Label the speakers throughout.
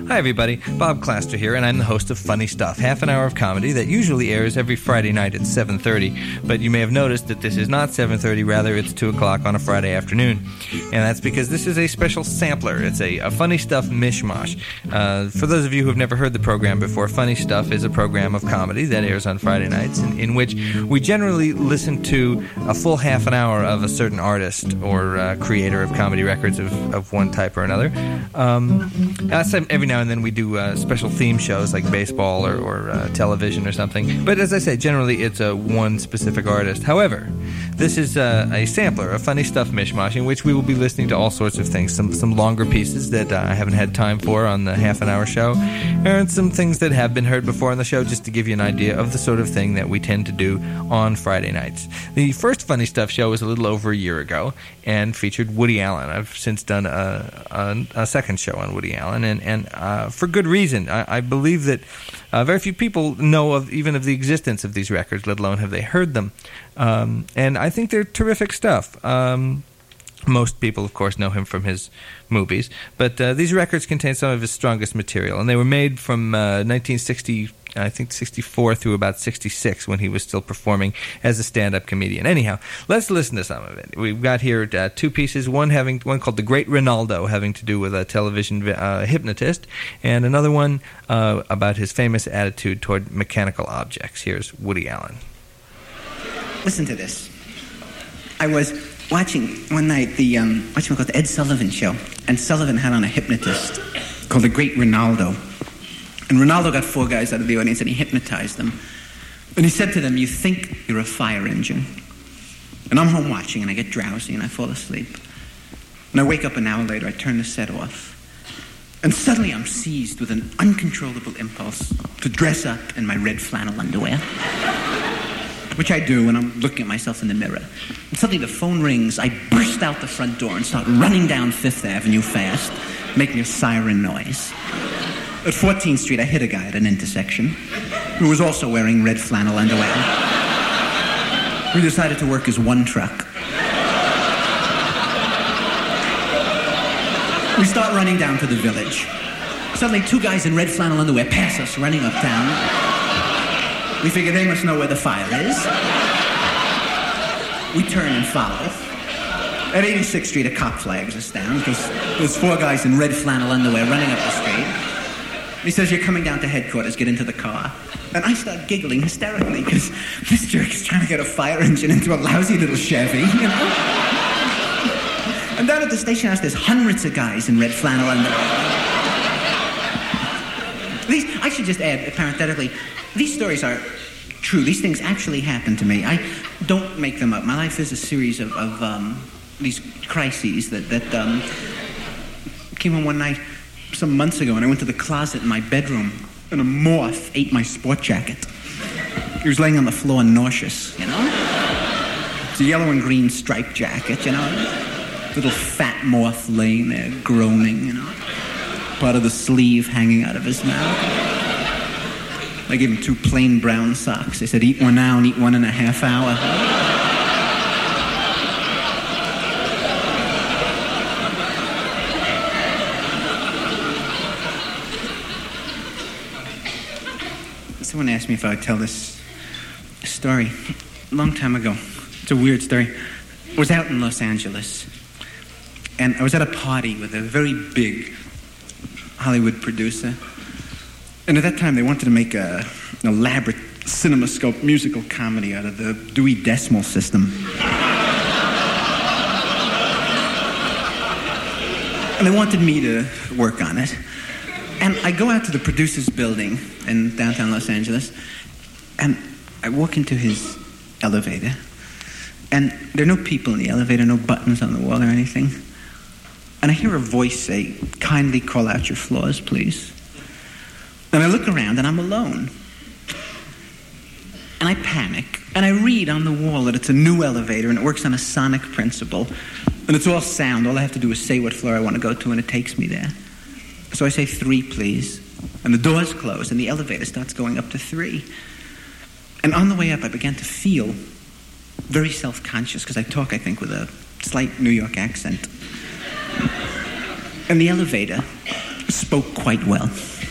Speaker 1: Hi everybody, Bob Claster here, and I'm the host of Funny Stuff, half an hour of comedy that usually airs every Friday night at 7:30, but you may have noticed that this is not 7:30, rather it's 2 o'clock on a Friday afternoon. And that's because this is a special sampler. It's a Funny Stuff mishmash. For those of you who have never heard the program before, Funny Stuff is a program of comedy that airs on Friday nights in which we generally listen to a full half an hour of a certain artist or creator of comedy records of one type or another. Every now and then we do special theme shows like baseball or television or something. But as I say, generally it's one specific artist. However, this is a sampler, a Funny Stuff mishmash, in which we will be listening to all sorts of things. Some longer pieces that I haven't had time for on the half an hour show, and some things that have been heard before on the show, just to give you an idea of the sort of thing that we tend to do on Friday nights. The first Funny Stuff show was a little over a year ago and featured Woody Allen. I've since done a second show on Woody Allen, and for good reason. I believe that very few people know even of the existence of these records, let alone have they heard them. And I think they're terrific stuff. Most people, of course, know him from his movies, but these records contain some of his strongest material, and they were made from 1964 through about 66, when he was still performing as a stand-up comedian. Anyhow, let's listen to some of it. We've got here two pieces, one called The Great Ronaldo, having to do with a television hypnotist, and another one about his famous attitude toward mechanical objects. Here's Woody Allen.
Speaker 2: Listen to this. I was watching one night the Ed Sullivan show, and Sullivan had on a hypnotist called The Great Ronaldo. And Ronaldo got 4 guys out of the audience and he hypnotized them. And he said to them, "You think you're a fire engine." And I'm home watching and I get drowsy and I fall asleep. And I wake up an hour later, I turn the set off. And suddenly I'm seized with an uncontrollable impulse to dress up in my red flannel underwear. Which I do when I'm looking at myself in the mirror. And suddenly the phone rings, I burst out the front door and start running down Fifth Avenue fast, making a siren noise. At 14th Street, I hit a guy at an intersection who was also wearing red flannel underwear. We decided to work as one truck. We start running down to the village. Suddenly, 2 guys in red flannel underwear pass us running uptown. We figure they must know where the fire is. We turn and follow. At 86th Street, a cop flags us down because there's 4 guys in red flannel underwear running up the street. He says, "You're coming down to headquarters, get into the car." And I start giggling hysterically because this jerk is trying to get a fire engine into a lousy little Chevy, you know? And down at the station house, there's hundreds of guys in red flannel underwear. I should just add, parenthetically, these stories are true. These things actually happen to me. I don't make them up. My life is a series of these crises that came on one night some months ago, and I went to the closet in my bedroom, and a moth ate my sport jacket. He was laying on the floor nauseous, you know? It's a yellow and green striped jacket, you know? Little fat moth laying there, groaning, you know? Part of the sleeve hanging out of his mouth. I gave him 2 plain brown socks. I said, "Eat one now and eat one in a half hour." Someone asked me if I would tell this story a long time ago. It's a weird story. I was out in Los Angeles, and I was at a party with a very big Hollywood producer. And at that time, they wanted to make an elaborate CinemaScope musical comedy out of the Dewey Decimal System. And they wanted me to work on it. And I go out to the producer's building in downtown Los Angeles, and I walk into his elevator, and there are no people in the elevator, no buttons on the wall or anything. And I hear a voice say, "Kindly call out your flaws, please." And I look around, and I'm alone. And I panic, and I read on the wall that it's a new elevator, and it works on a sonic principle. And it's all sound. All I have to do is say what floor I want to go to, and it takes me there. So I say, 3, please. And the doors close, and the elevator starts going up to 3. And on the way up, I began to feel very self-conscious, because I talk, I think, with a slight New York accent. And the elevator spoke quite well.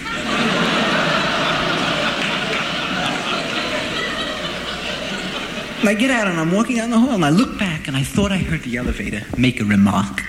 Speaker 2: And I get out and I'm walking down the hall and I look back and I thought I heard the elevator make a remark.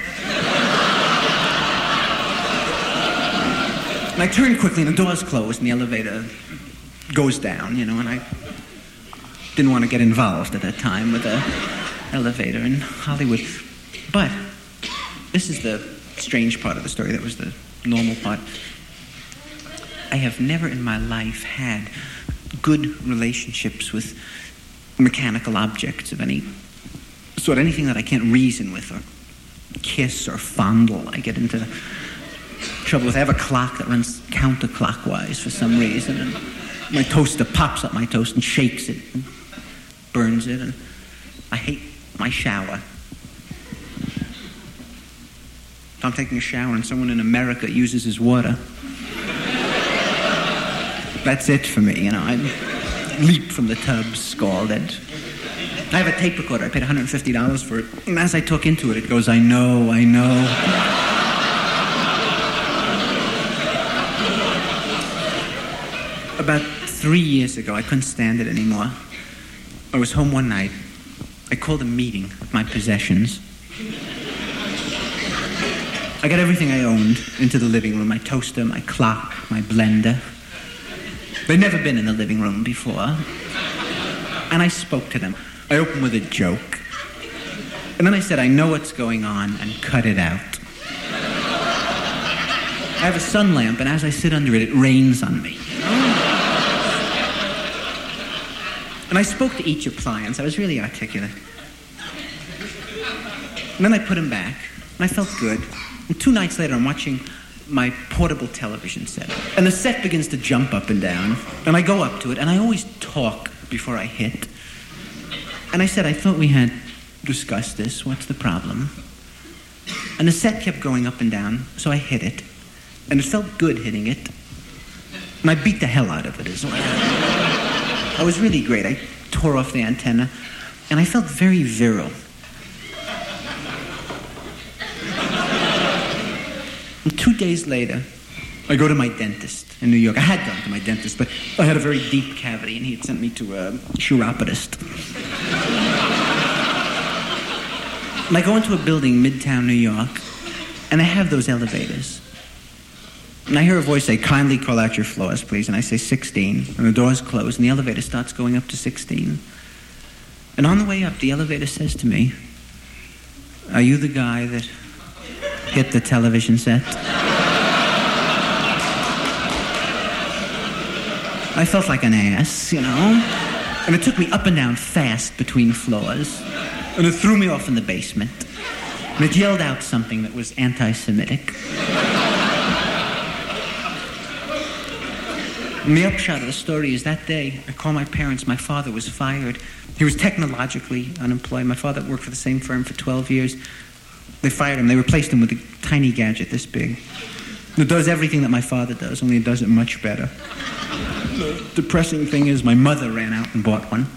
Speaker 2: And I turn quickly and the door's closed and the elevator goes down, and I didn't want to get involved at that time with the elevator in Hollywood. But this is the strange part of the story. That was the normal part. I have never in my life had good relationships with mechanical objects of any sort, anything that I can't reason with or kiss or fondle. I get into trouble with. I have a clock that runs counterclockwise for some reason, and my toaster pops up my toast and shakes it and burns it, and I hate my shower. If I'm taking a shower and someone in America uses his water, that's it for me, I leap from the tub, scalded. I have a tape recorder. I paid $150 for it. And as I talk into it, it goes, I know. About 3 years ago, I couldn't stand it anymore. I was home one night. I called a meeting of my possessions. I got everything I owned into the living room. My toaster, my clock, my blender. They'd never been in the living room before. And I spoke to them. I opened with a joke. And then I said, I know what's going on, and cut it out. I have a sun lamp, and as I sit under it, it rains on me. And I spoke to each appliance. I was really articulate. And then I put them back, and I felt good. And 2 nights later, I'm watching my portable television set. And the set begins to jump up and down. And I go up to it, and I always talk before I hit. And I said, I thought we had discussed this. What's the problem? And the set kept going up and down, so I hit it. And it felt good hitting it. And I beat the hell out of it as well. I was really great. I tore off the antenna, and I felt very virile. And 2 days later, I go to my dentist in New York. I had gone to my dentist, but I had a very deep cavity, and he had sent me to a chiropodist. And I go into a building, Midtown New York, and I have those elevators. And I hear a voice say, kindly call out your floors, please. And I say 16, and the doors close, and the elevator starts going up to 16. And on the way up, the elevator says to me, are you the guy that hit the television set? I felt like an ass, And it took me up and down fast between floors. And it threw me off in the basement. And it yelled out something that was anti-Semitic. And the upshot of the story is that day, I called my parents. My father was fired. He was technologically unemployed. My father worked for the same firm for 12 years. They fired him. They replaced him with a tiny gadget this big. It does everything that my father does, only it does it much better. The depressing thing is my mother ran out and bought one.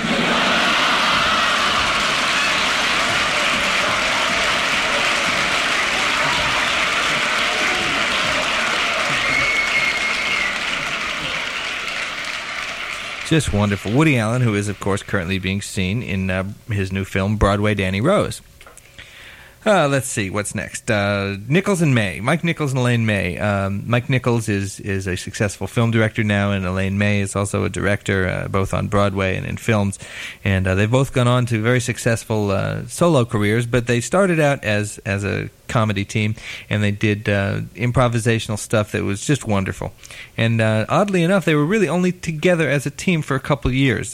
Speaker 1: Just wonderful. Woody Allen, who is, of course, currently being seen in his new film, Broadway Danny Rose. Let's see, what's next? Nichols and May. Mike Nichols and Elaine May. Mike Nichols is a successful film director now, and Elaine May is also a director, both on Broadway and in films. And they've both gone on to very successful solo careers, but they started out as a comedy team, and they did improvisational stuff that was just wonderful. And oddly enough, they were really only together as a team for a couple years,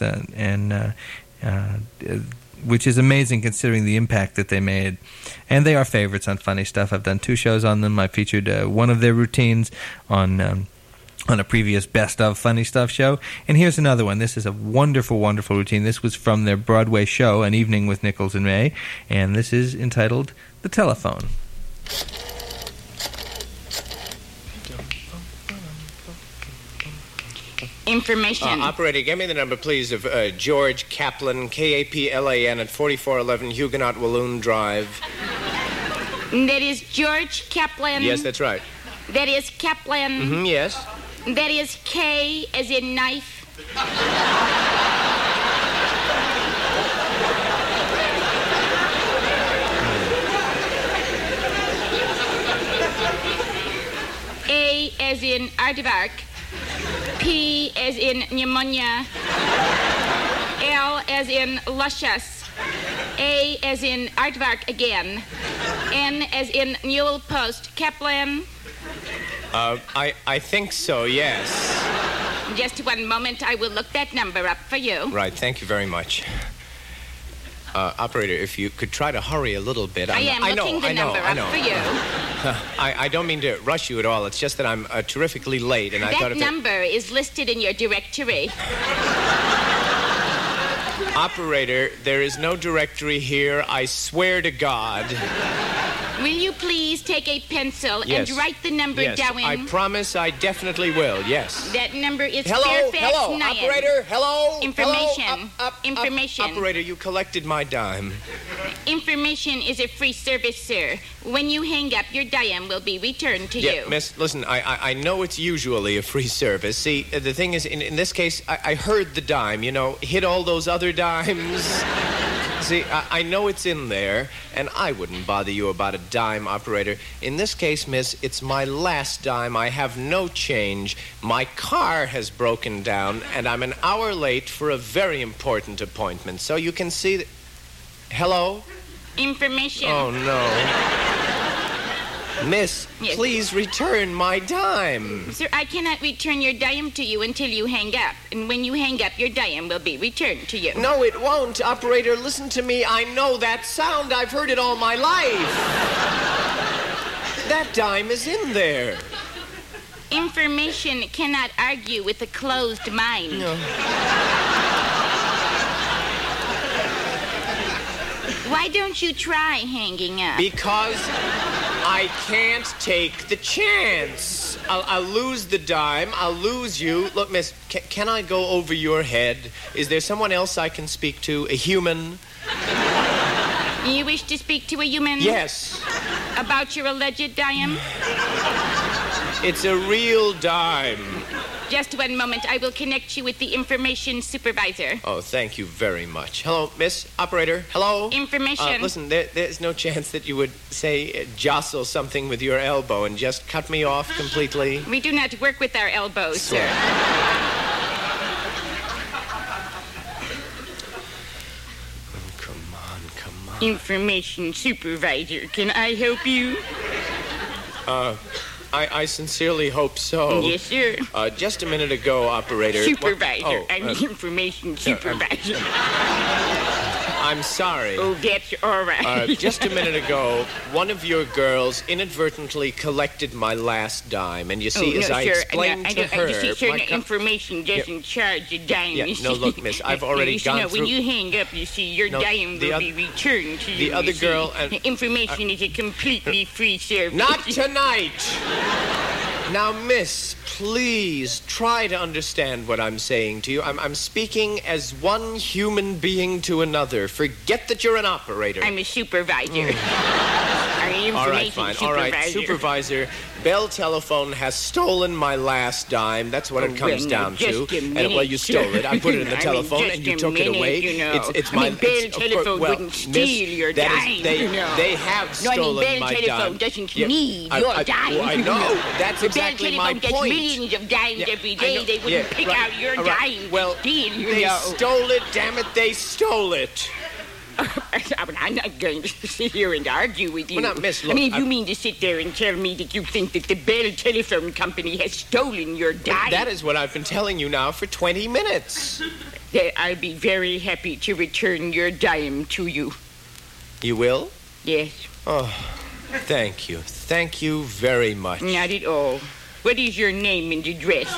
Speaker 1: which is amazing considering the impact that they made. And they are favorites on Funny Stuff. I've done 2 shows on them. I featured one of their routines on a previous Best of Funny Stuff show. And here's another one. This is a wonderful, wonderful routine. This was from their Broadway show, An Evening with Nichols and May. And this is entitled The Telephone.
Speaker 3: Information.
Speaker 4: Operator, give me the number, please, of George Kaplan, Kaplan, at 4411 Huguenot Walloon Drive.
Speaker 3: That is George Kaplan.
Speaker 4: Yes, that's right.
Speaker 3: That is Kaplan.
Speaker 4: Yes.
Speaker 3: That is K as in knife. A as in aardvark. P as in pneumonia. L as in luscious. A as in aardvark again. N as in Newell Post. Kaplan.
Speaker 4: I think so, yes.
Speaker 3: Just one moment. I will look that number up for you.
Speaker 4: Right, thank you very much. Operator, if you could try to hurry a little bit.
Speaker 3: I am looking the number up for you.
Speaker 4: I don't mean to rush you at all. It's just that I'm terrifically late, and I thought
Speaker 3: That number is listed in your directory.
Speaker 4: Operator, there is no directory here. I swear to God.
Speaker 3: Will you please take a pencil
Speaker 4: Yes.
Speaker 3: and write the number
Speaker 4: Yes,
Speaker 3: down?
Speaker 4: I promise I definitely will, yes.
Speaker 3: That number is
Speaker 4: Hello,
Speaker 3: Fairfax
Speaker 4: hello,
Speaker 3: Nyan.
Speaker 4: operator, hello.
Speaker 3: Information.
Speaker 4: Hello,
Speaker 3: Information.
Speaker 4: Operator, you collected my dime.
Speaker 3: Information is a free service, sir. When you hang up, your dime will be returned to you.
Speaker 4: Miss, listen, I know it's usually a free service. See, the thing is, in this case, I heard the dime, hit all those other dimes. See, I know it's in there, and I wouldn't bother you about a dime, operator. In this case, miss, it's my last dime. I have no change. My car has broken down, and I'm an hour late for a very important appointment. So you can see that... Hello?
Speaker 3: Information.
Speaker 4: Oh, no. Miss,
Speaker 3: Yes.
Speaker 4: please return my dime.
Speaker 3: Sir, I cannot return your dime to you until you hang up. And when you hang up, your dime will be returned to you.
Speaker 4: No, it won't. Operator, listen to me. I know that sound. I've heard it all my life. That dime is in there.
Speaker 3: Information cannot argue with a closed mind.
Speaker 4: No.
Speaker 3: Why don't you try hanging up?
Speaker 4: Because I can't take the chance. I'll lose the dime. I'll lose you. Look, miss, can I go over your head? Is there someone else I can speak to? A human?
Speaker 3: You wish to speak to a human?
Speaker 4: Yes.
Speaker 3: About your alleged dime?
Speaker 4: It's a real dime.
Speaker 3: Just one moment. I will connect you with the information supervisor.
Speaker 4: Oh, thank you very much. Hello, miss. Operator. Hello.
Speaker 3: Information.
Speaker 4: Listen, there's no chance that you would, say, jostle something with your elbow and just cut me off completely?
Speaker 3: We do not work with our elbows, sir.
Speaker 4: Come on.
Speaker 3: Information supervisor. Can I help you?
Speaker 4: I sincerely hope so.
Speaker 3: Yes, sir.
Speaker 4: Just a minute ago, operator...
Speaker 3: Supervisor. I'm the information supervisor.
Speaker 4: I'm sorry.
Speaker 3: Oh, that's all right.
Speaker 4: Just a minute ago, one of your girls inadvertently collected my last dime. And you see, as I explained to her...
Speaker 3: You see, certain information doesn't charge a dime.
Speaker 4: Yeah, no, look, miss, I've already gone through...
Speaker 3: When you hang up, you see, your dime will be returned to you.
Speaker 4: The other girl and...
Speaker 3: Information is a completely free service.
Speaker 4: Not tonight! Now, miss, please try to understand what I'm saying to you. I'm speaking as one human being to another. Forget that you're an operator.
Speaker 3: I'm a supervisor. I'm an
Speaker 4: All right,
Speaker 3: information
Speaker 4: fine.
Speaker 3: supervisor.
Speaker 4: All right, supervisor. Bell Telephone has stolen my last dime. That's what it comes down to. Well, you stole it. I put it in the telephone, and you took it away.
Speaker 3: It's my Bell Telephone wouldn't steal your dime.
Speaker 4: They have stolen my
Speaker 3: Bell Telephone
Speaker 4: dime.
Speaker 3: doesn't need your dime.
Speaker 4: Well, I know. That's exactly my
Speaker 3: Bell Telephone
Speaker 4: point.
Speaker 3: gets millions of dimes every
Speaker 4: I
Speaker 3: day.
Speaker 4: know.
Speaker 3: They wouldn't pick
Speaker 4: right.
Speaker 3: out your
Speaker 4: All right.
Speaker 3: dime
Speaker 4: Well,
Speaker 3: to steal.
Speaker 4: they stole it. Damn it, they stole it.
Speaker 3: I'm not going to sit here and argue with you.
Speaker 4: Well, now, miss, look,
Speaker 3: I mean, if you mean to sit there and tell me that you think that the Bell Telephone Company has stolen your dime...
Speaker 4: That is what I've been telling you now for 20 minutes.
Speaker 3: Then I'll be very happy to return your dime to you.
Speaker 4: You will?
Speaker 3: Yes.
Speaker 4: Oh, thank you. Thank you very much.
Speaker 3: Not at all. What is your name and address?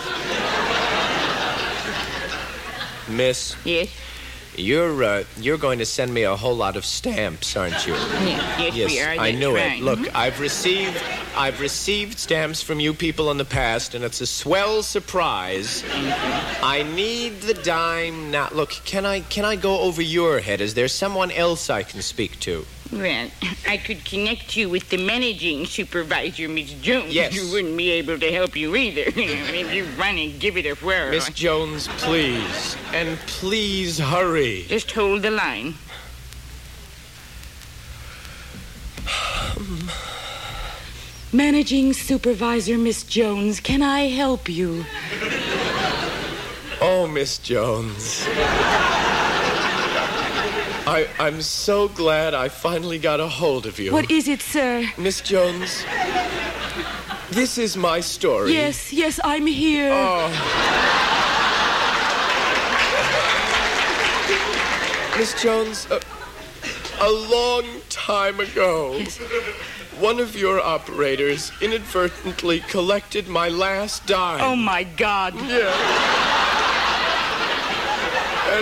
Speaker 4: Miss,
Speaker 3: Yes?
Speaker 4: you're going to send me a whole lot of stamps, aren't you?
Speaker 3: Yes, we are.
Speaker 4: I
Speaker 3: That's
Speaker 4: knew
Speaker 3: right.
Speaker 4: it. Look, I've received stamps from you people in the past, and it's a swell surprise. I need the dime now. Look, can I go over your head? Is there someone else I can speak to?
Speaker 3: Well, I could connect you with the managing supervisor, Miss Jones.
Speaker 4: Yes.
Speaker 3: Who wouldn't be able to help you either. If you run and give it a whirl.
Speaker 4: Miss Jones, please. And please hurry.
Speaker 3: Just hold the line. Managing Supervisor Miss Jones, can I help you?
Speaker 4: Oh, Miss Jones. I'm so glad I finally got a hold of you.
Speaker 3: What is it, sir?
Speaker 4: Miss Jones, this is my story.
Speaker 3: Yes, I'm here.
Speaker 4: Oh. Miss Jones, a long time ago,
Speaker 3: Yes.
Speaker 4: one of your operators inadvertently collected my last dime.
Speaker 3: Oh, my God.
Speaker 4: Yeah. And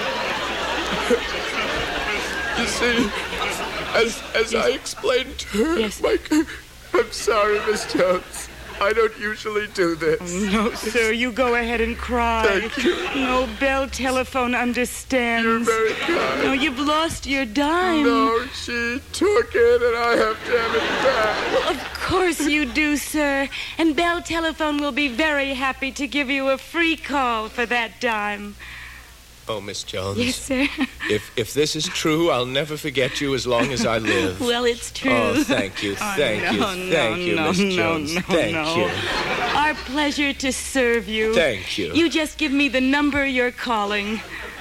Speaker 4: you see, as I explained to her,
Speaker 3: Yes.
Speaker 4: I'm sorry, Miss Jones. I don't usually do this.
Speaker 3: No, sir, you go ahead and cry.
Speaker 4: Thank you.
Speaker 3: No, Bell Telephone understands.
Speaker 4: You're very kind.
Speaker 3: No, you've lost your dime.
Speaker 4: No, she took it and I have to have it back.
Speaker 3: Well, of course you do, sir. And Bell Telephone will be very happy to give you a free call for that dime.
Speaker 4: Oh, Miss Jones.
Speaker 3: Yes, sir.
Speaker 4: If this is true, I'll never forget you as long as I live.
Speaker 3: Well, it's true.
Speaker 4: Oh, thank you, thank you, Miss Jones. Thank you.
Speaker 3: Our pleasure to serve you.
Speaker 4: Thank you.
Speaker 3: You just give me the number you're calling.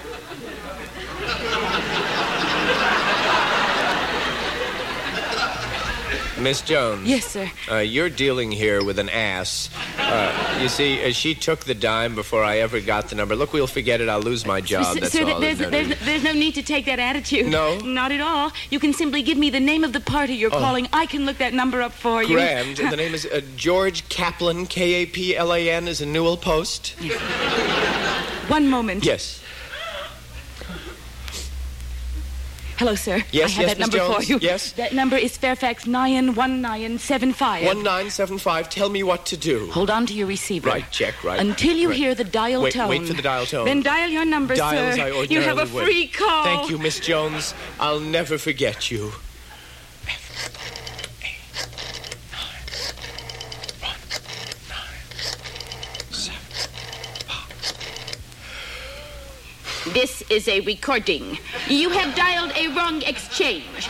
Speaker 4: Miss Jones.
Speaker 3: Yes, sir.
Speaker 4: You're dealing here with an ass. You see, she took the dime before I ever got the number. Look, we'll forget it. I'll lose my job. That's
Speaker 3: Sir,
Speaker 4: all.
Speaker 3: there's no need to take that attitude.
Speaker 4: No?
Speaker 3: Not at all. You can simply give me the name of the party you're calling. I can look that number up for you.
Speaker 4: Grand. The name is George Kaplan, Kaplan, is in Newell Post.
Speaker 3: One moment.
Speaker 4: Yes.
Speaker 3: Hello, sir.
Speaker 4: Yes,
Speaker 3: I have that
Speaker 4: Miss
Speaker 3: number
Speaker 4: Jones.
Speaker 3: for you.
Speaker 4: Yes.
Speaker 3: That number is Fairfax 91975.
Speaker 4: 1975. Tell me what to do.
Speaker 3: Hold on to your receiver.
Speaker 4: Right, check, right.
Speaker 3: Until you
Speaker 4: Right.
Speaker 3: hear the dial tone.
Speaker 4: Wait for the dial tone.
Speaker 3: Then dial your number,
Speaker 4: Dial as
Speaker 3: sir.
Speaker 4: I ordinarily
Speaker 3: You have a
Speaker 4: would.
Speaker 3: free call.
Speaker 4: Thank you, Miss Jones. I'll never forget you.
Speaker 3: This is a recording. You have dialed a wrong exchange.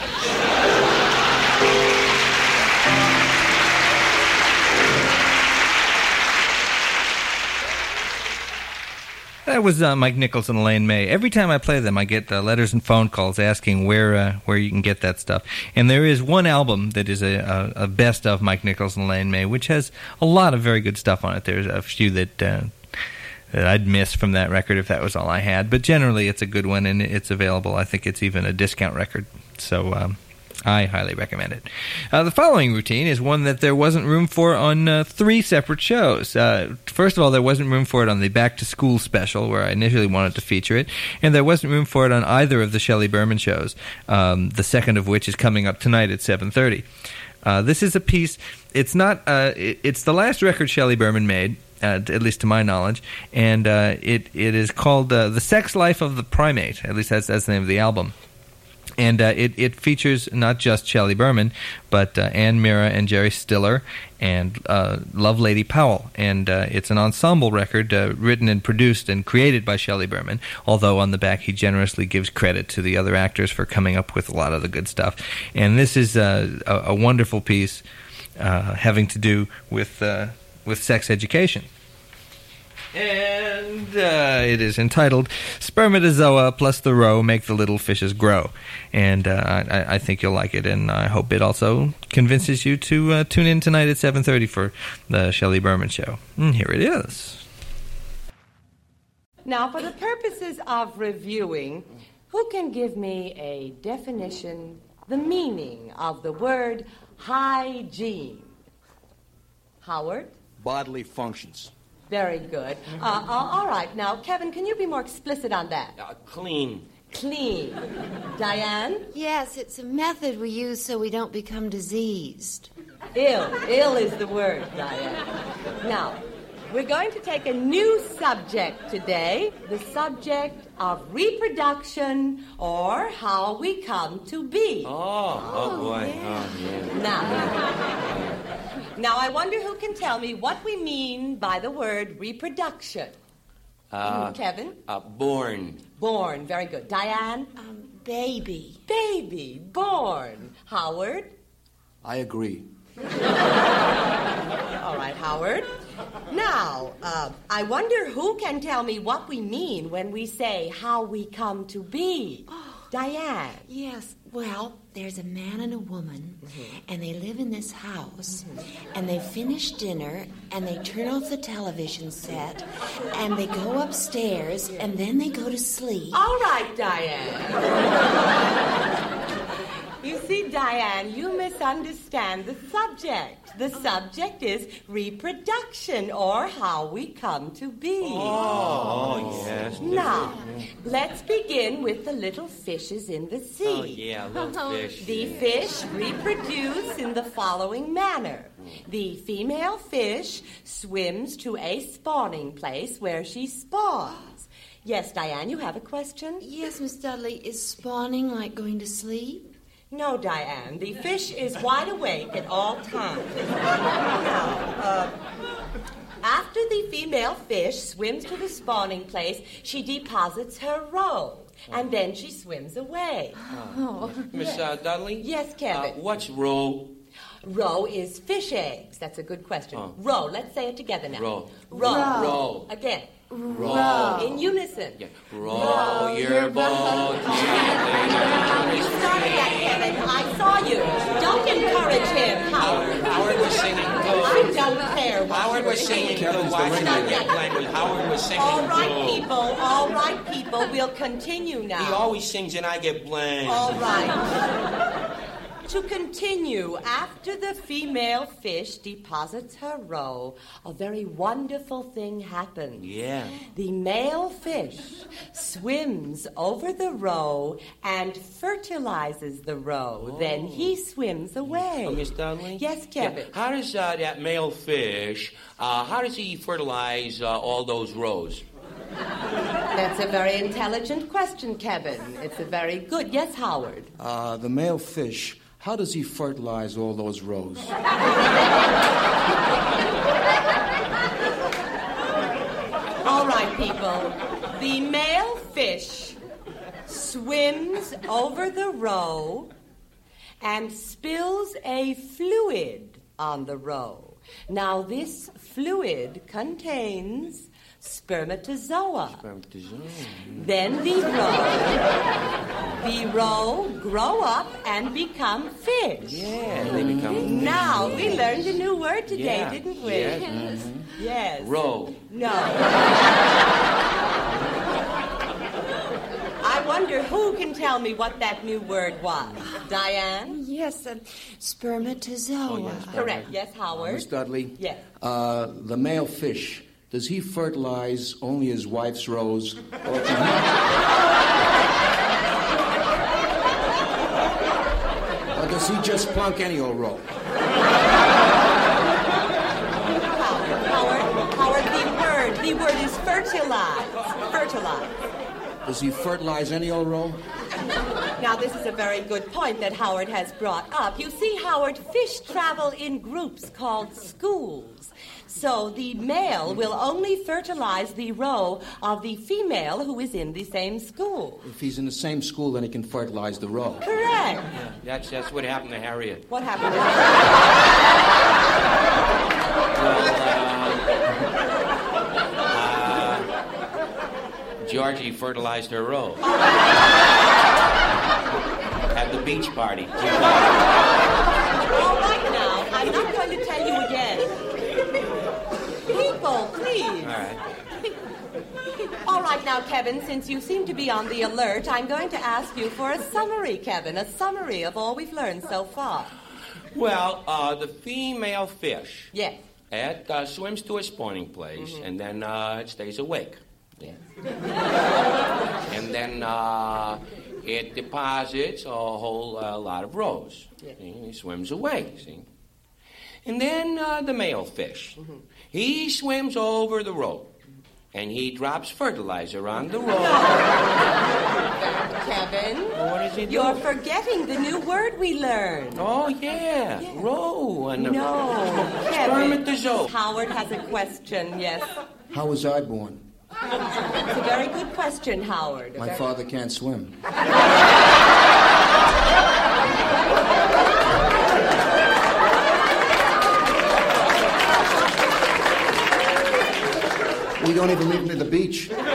Speaker 1: That was Mike Nichols and Elaine May. Every time I play them, I get letters and phone calls asking where you can get that stuff. And there is one album that is a best of Mike Nichols and Elaine May, which has a lot of very good stuff on it. There's a few that I'd miss from that record if that was all I had. But generally, it's a good one, and it's available. I think it's even a discount record. So I highly recommend it. The following routine is one that there wasn't room for on 3 separate shows. First of all, there wasn't room for it on the Back to School special, where I initially wanted to feature it, and there wasn't room for it on either of the Shelley Berman shows, the second of which is coming up tonight at 7:30. This is a piece, it's not, it's the last record Shelley Berman made, at least to my knowledge, and it is called The Sex Life of the Primate, at least that's the name of the album. And it features not just Shelley Berman, but Ann Mira and Jerry Stiller and Lovelady Powell. And it's an ensemble record written and produced and created by Shelley Berman, although on the back he generously gives credit to the other actors for coming up with a lot of the good stuff. And this is a wonderful piece having to do with sex education. And it is entitled Spermatozoa plus the roe make the little fishes grow. And I think you'll like it, and I hope it also convinces you to tune in tonight at 7:30 for the Shelley Berman Show. And here it is.
Speaker 5: Now, for the purposes of reviewing, who can give me a definition, the meaning of the word hygiene? Howard?
Speaker 6: Bodily functions.
Speaker 5: Very good. All right. Now, Kevin, can you be more explicit on that?
Speaker 6: Clean.
Speaker 5: Clean. Diane?
Speaker 7: Yes, it's a method we use so we don't become diseased.
Speaker 5: Ill. Ill is the word, Diane. Now, We're going to take a new subject today, the subject of reproduction or how we come to be.
Speaker 6: Oh boy.
Speaker 5: Yeah.
Speaker 6: Oh, yeah.
Speaker 5: Now, I wonder who can tell me what we mean by the word reproduction. Kevin?
Speaker 6: Born.
Speaker 5: Born, very good. Diane?
Speaker 7: Baby.
Speaker 5: Baby, born. Howard?
Speaker 6: I agree.
Speaker 5: All right, Howard. Now, I wonder who can tell me what we mean when we say how we come to be. Diane.
Speaker 7: Yes, well, there's a man and a woman, and they live in this house, and they finish dinner, and they turn off the television set, and they go upstairs, and then they go to sleep.
Speaker 5: All right, Diane. You see, Diane, you misunderstand the subject. The subject is reproduction, or how we come to be.
Speaker 6: Oh, yes.
Speaker 5: Now, let's begin with the little fishes in the sea.
Speaker 6: Oh, yeah, little fish.
Speaker 5: The fish reproduce in the following manner. The female fish swims to a spawning place where she spawns. Yes, Diane, you have a question?
Speaker 7: Yes, Miss Dudley, is spawning like going to sleep?
Speaker 5: No, Diane. The fish is wide awake at all times. Now, after the female fish swims to the spawning place, she deposits her roe, and then she swims away.
Speaker 6: Miss Dudley?
Speaker 5: Yes, Kevin.
Speaker 6: What's roe?
Speaker 5: Roe is fish eggs. That's a good question. Roe. Let's say it together now.
Speaker 6: Roe.
Speaker 5: Roe.
Speaker 6: Roe.
Speaker 5: Again.
Speaker 6: Row.
Speaker 5: In unison.
Speaker 6: Yeah. Row your boat gently.
Speaker 5: You started that, Kevin. I saw you. Don't encourage him, Howard.
Speaker 6: Howard was singing too.
Speaker 5: I don't care.
Speaker 6: Howard was singing too. Why should I get blamed with Howard was singing
Speaker 5: All
Speaker 6: too?
Speaker 5: right, people. We'll continue now.
Speaker 6: He always sings and I get blamed.
Speaker 5: All right. To continue, after the female fish deposits her roe, a very wonderful thing happens.
Speaker 6: Yeah.
Speaker 5: The male fish swims over the roe and fertilizes the roe. Then he swims away.
Speaker 6: Oh, Miss Dudley?
Speaker 5: Yes, Kevin.
Speaker 6: Yeah. How does that male fish, how does he fertilize all those rows?
Speaker 5: That's a very intelligent question, Kevin. It's a very good. Yes, Howard.
Speaker 8: The male fish, how does he fertilize all those rows?
Speaker 5: All right, people. The male fish swims over the roe and spills a fluid on the roe. Now, this fluid contains spermatozoa. Then the roe grow up and become fish.
Speaker 6: Yeah, they become fish.
Speaker 5: Now, we learned a new word today,
Speaker 6: Yeah.
Speaker 5: didn't we?
Speaker 6: Yes.
Speaker 5: Yes.
Speaker 6: Row.
Speaker 5: No. I wonder who can tell me what that new word was. Diane?
Speaker 7: Yes, spermatozoa.
Speaker 6: Oh, yes.
Speaker 5: Correct. Yes, Howard?
Speaker 8: Miss Dudley?
Speaker 5: Yes.
Speaker 8: The male fish, does he fertilize only his wife's rows? Or does he just plunk any old row?
Speaker 5: Howard, the word is fertilize. Fertilize.
Speaker 8: Does he fertilize any old row?
Speaker 5: Now, this is a very good point that Howard has brought up. You see, Howard, fish travel in groups called schools. So the male will only fertilize the roe of the female who is in the same school.
Speaker 8: If he's in the same school, then he can fertilize the row.
Speaker 5: Correct.
Speaker 6: That's what happened to Harriet.
Speaker 5: What happened to
Speaker 6: Georgie fertilized her row. At the beach party.
Speaker 5: All right now, I'm not going to tell you again. People, please.
Speaker 6: All right.
Speaker 5: All right now, Kevin, since you seem to be on the alert, I'm going to ask you for a summary, Kevin, a summary of all we've learned so far.
Speaker 6: Well, the female fish.
Speaker 5: Yes.
Speaker 6: It swims to a spawning place, and then it stays awake. Yeah. And then it deposits a whole lot of rows.
Speaker 5: Yeah.
Speaker 6: See? He swims away, see? And then the male fish. He swims over the road. And he drops fertilizer on the road.
Speaker 5: Kevin,
Speaker 6: What does he do?
Speaker 5: you're forgetting the new word we learned.
Speaker 6: Oh, yeah. Row. And
Speaker 5: No, Kevin.
Speaker 6: Spermatozoa.
Speaker 5: Howard has a question, yes.
Speaker 8: How was I born?
Speaker 5: It's a very good question, Howard.
Speaker 8: My father can't swim. We don't even leave him at the beach.
Speaker 5: All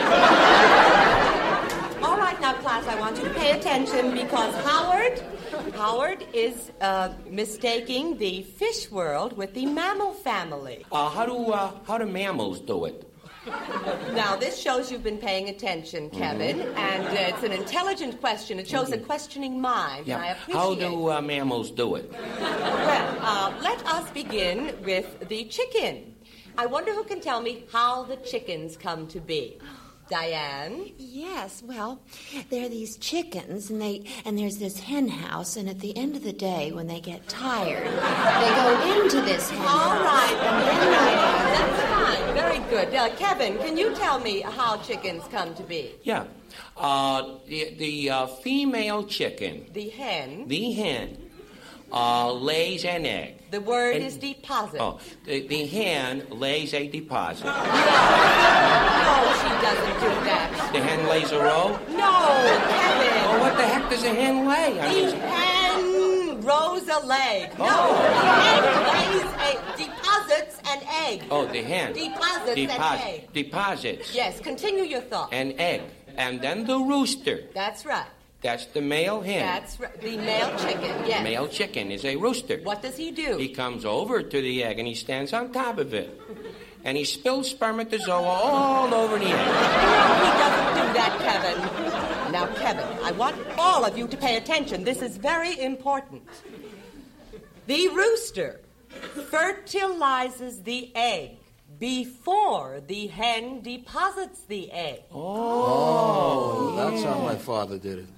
Speaker 5: right, now, class, I want you to pay attention because Howard is mistaking the fish world with the mammal family.
Speaker 6: How do mammals do it?
Speaker 5: Now, this shows you've been paying attention, Kevin, and it's an intelligent question. It shows a questioning mind, and I appreciate
Speaker 6: How do mammals do it?
Speaker 5: Well, let us begin with the chicken. I wonder who can tell me how the chickens come to be. Diane?
Speaker 7: Yes, well, there are these chickens, and there's this hen house, and at the end of the day, when they get tired, they go into this hen house.
Speaker 5: All right, that's fine. Very good. Kevin, can you tell me how chickens come to be?
Speaker 6: Yeah. The female chicken,
Speaker 5: The hen.
Speaker 6: the hen, lays an egg.
Speaker 5: The word is deposit.
Speaker 6: Oh, the hen lays a deposit.
Speaker 5: No, she doesn't do that.
Speaker 6: The hen lays a row?
Speaker 5: No, Kevin.
Speaker 6: Oh, what the heck does a hen lay?
Speaker 5: The hen rows a leg. No,
Speaker 6: Oh.
Speaker 5: the hen deposits an egg.
Speaker 6: Oh, the hen.
Speaker 5: Deposits an egg.
Speaker 6: Deposits
Speaker 5: Yes, continue your thought.
Speaker 6: an egg. And then the rooster.
Speaker 5: That's right.
Speaker 6: That's the male hen.
Speaker 5: That's right. The male chicken, yes.
Speaker 6: Male chicken is a rooster.
Speaker 5: What does he do?
Speaker 6: He comes over to the egg and he stands on top of it. And he spills spermatozoa all over the egg.
Speaker 5: No, he doesn't do that, Kevin. Now, Kevin, I want all of you to pay attention. This is very important. The rooster fertilizes the egg before the hen deposits the egg.
Speaker 8: Oh, that's how my father did it.